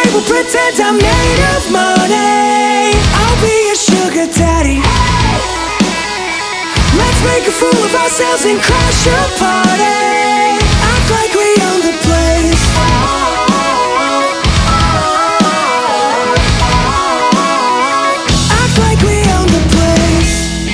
table, pretend I'm made of money. I'll be your sugar daddy. Let's make a fool of ourselves and crash a party. Act like we own the place. Act like we own the place.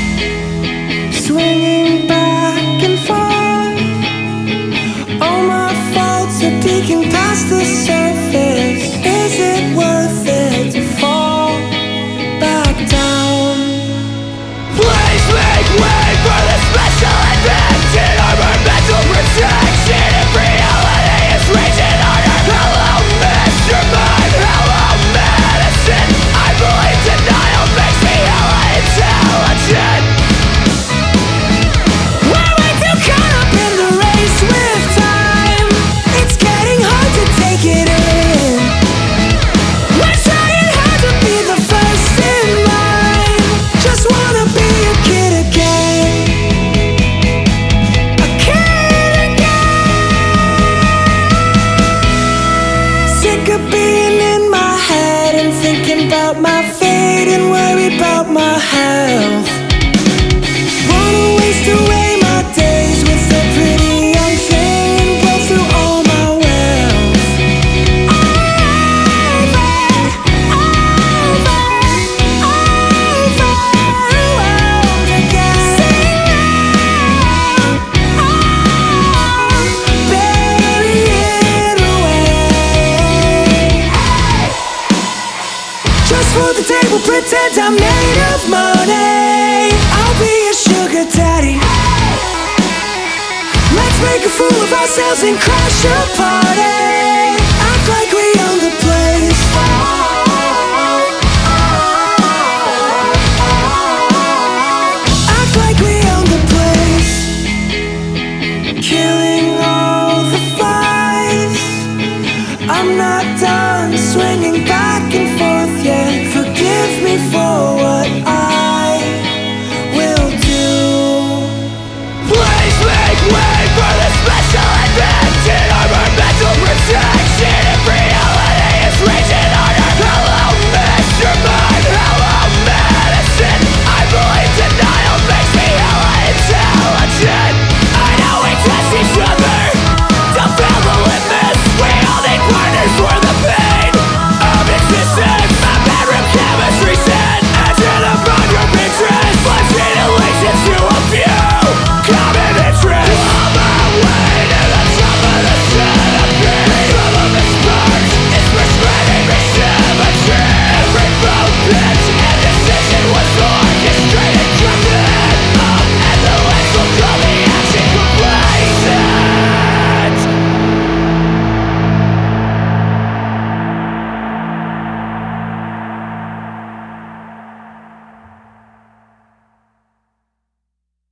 Swinging back and forth. All my faults are peeking past the surface. Is it worth it to fall back down? Please make way for the special invented armor, mental protection. If reality is raging harder, hello Mr. Mind, hello medicine. I believe denial makes me hella intelligent. We're way too caught up in the race with time. It's getting hard to take it in. We're trying hard to be the first in line. Just wanna be a kid again. A kid again. Sick of being in my head and thinking about my fate and worry about my health. Wanna waste away my days with a pretty young thing and blow through all my wealth. Overwhelmed again. Bury it away. Just for the table, pretend I'm made of money. I'll be your sugar daddy. Let's make a fool of ourselves and crash a party.